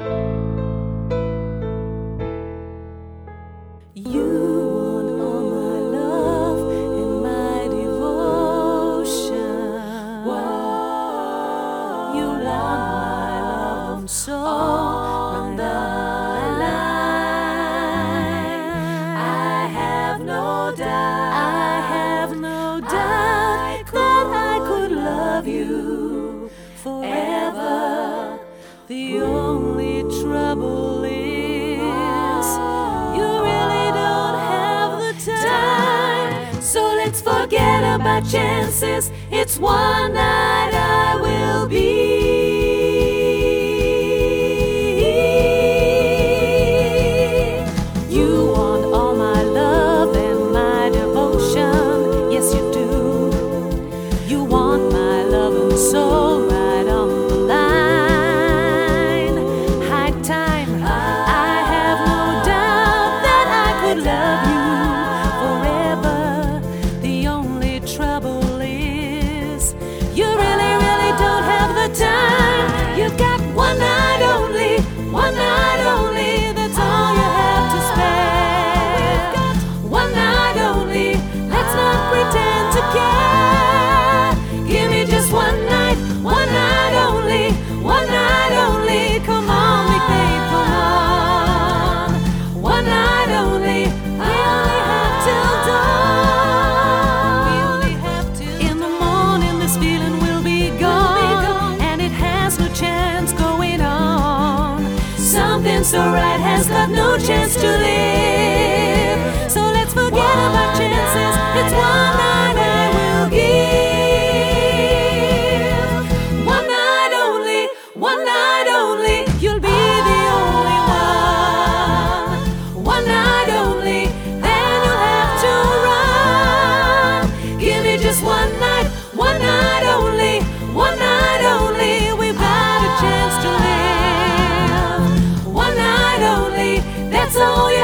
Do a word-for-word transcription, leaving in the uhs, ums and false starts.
You want all my love and my devotion. Whoa. You want my love and soul on the line. I have no doubt, I have no doubt that I could love you forever. The only trouble is you really don't have the time. So let's forget about chances. It's one night I will be. You want all my love and my devotion. Yes, you do. You want my love and soul right on the line. High time. I have no doubt that I could love you forever. The only trouble is you really, really don't have the time. You've got one night only, one night only. That's all you have to spare. One night only. Let's not pretend to care. Give me just one night, one night only, one night only. Come on, big babe, come on. One night only. We only have till dawn. We only have till in the morning. This feeling will be gone, and it has no chance going on. Something so right has got no chance to live. So let's forget about chances. It's one night I will give. One night only, one night only. You'll be the only one. One night only, then you'll have to run. Give me just one night, one night only, one night only. We've got a chance to live. One night only, that's all you